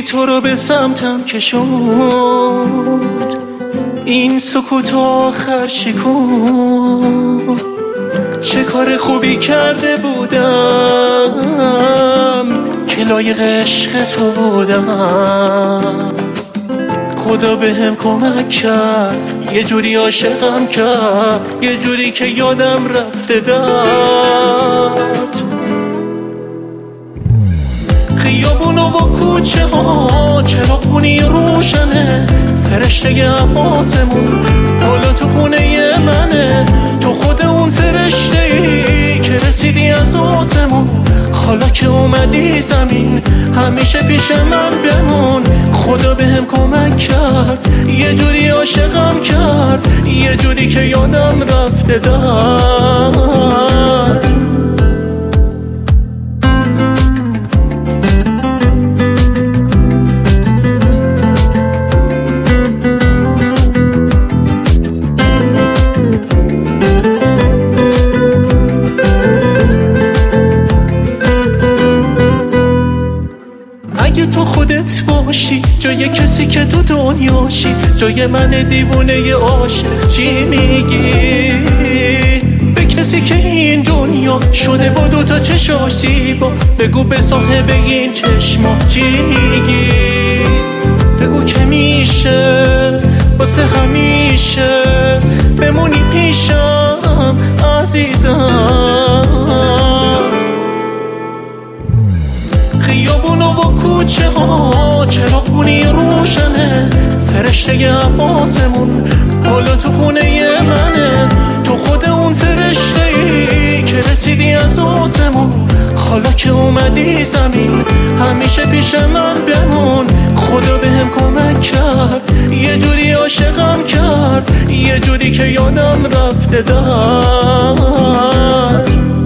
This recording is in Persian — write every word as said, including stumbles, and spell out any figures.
تو رو به سمتم کشوند، این سکوت آخر شکوند. چه کار خوبی کرده بودم که لایق عشق تو بودم. خدا به هم کمک کرد، یه جوری عاشقم کرد، یه جوری که یادم رفته داد. خیابون و کوچه ها چراغونی روشنه، فرشته حواسمون حالا تو خونه منه. تو خود اون فرشته ای که رسیدی از آسمون، حالا که اومدی زمین همیشه پیش من بمون. خدا به هم کمک کرد، یه جوری عاشقم کرد، یه جوری که یادم رفته داد. اگه تو خودت باشی جای کسی که تو دنیاشی، جای من دیوونه عاشق چی میگی؟ به کسی که این دنیا شده با دوتا چشاش زیبا، بگو به صاحب این چشما چی میگی؟ بگو که میشه واسه همیشه بمونی پیشم عزیزم. خیابون و کوچه ها چراغونی روشنه، فرشته حواسمون حالا تو خونه منه. تو خود اون فرشته ای که رسیدی از آسمون، حالا که اومدی زمین همیشه پیش من بمون. خدا به هم کمک کرد، یه جوری عاشقم کرد، یه جوری که یادم رفته داد.